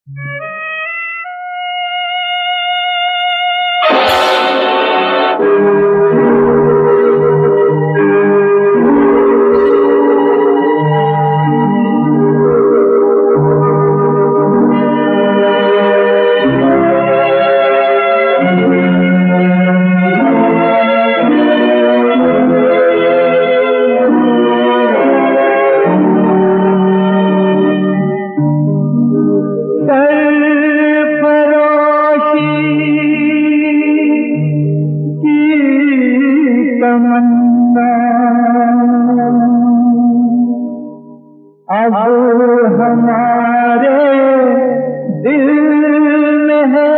अब हमारे दिल में है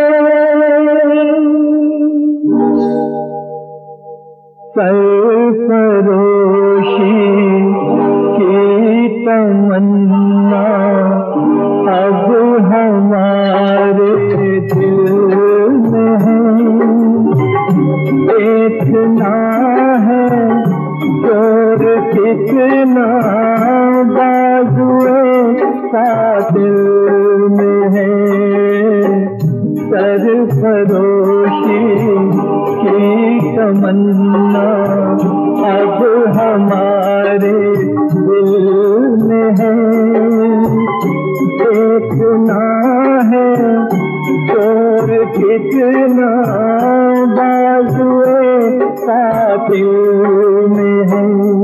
सरफरोशी की तमन्ना। अब हमारे दिल में है देखना है जोर कितना बाजुए कातिल में है सरफरोशी की तमन्ना। अब हमारे दिल में है देखना है जोर कितना बाजुए कातिल में है।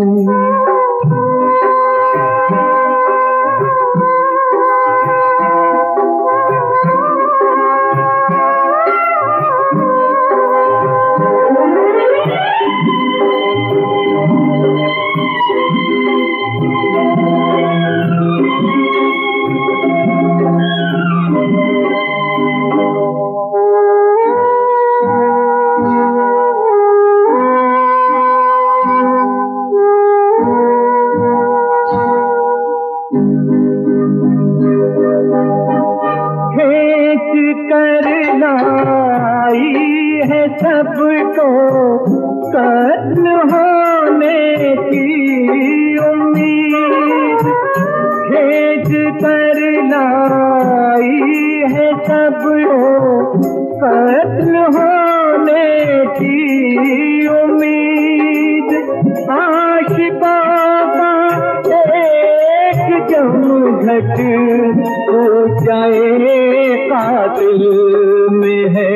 लाई है सबको कत्ल होने की उम्मीद, भेज कर लाई है सबको कत्ल होने की उम्मीद। आशिकों का एक जमघट हो जाए कातिल में है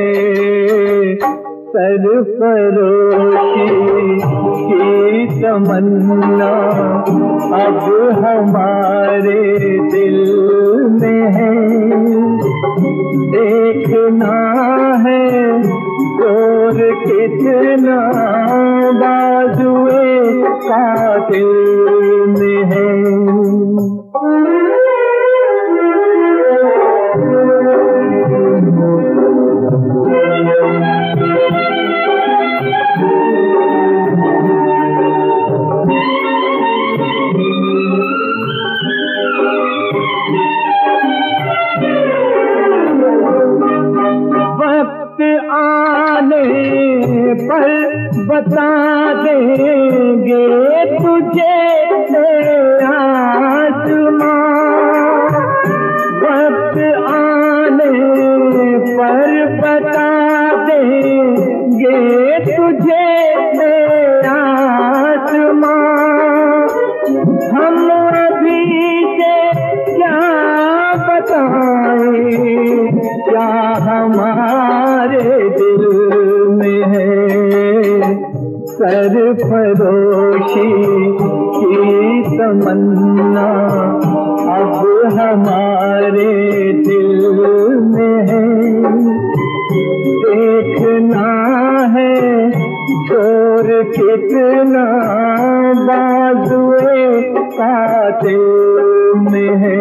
सरफरोशी की तमन्ना। अब हमारे दिल में है देखना है जोर कितना बाजुए कातिल में है। आने पर बता देंगे तुझे आसमां, वक्त आने पर बता देंगे तुझे आसमां। हम अभी से क्या बताएं क्या हमारे दिल में है सरफरोशी की तमन्ना। अब हमारे दिल में है देखना है जोर कितना बाजुए कातिल में है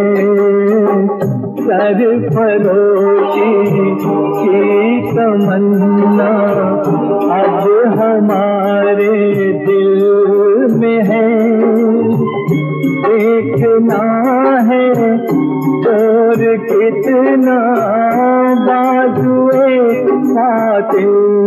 सरफरोशी की तमन्ना। अब हमारे दिल में है देखना है जोर कितना बाजुए कातिल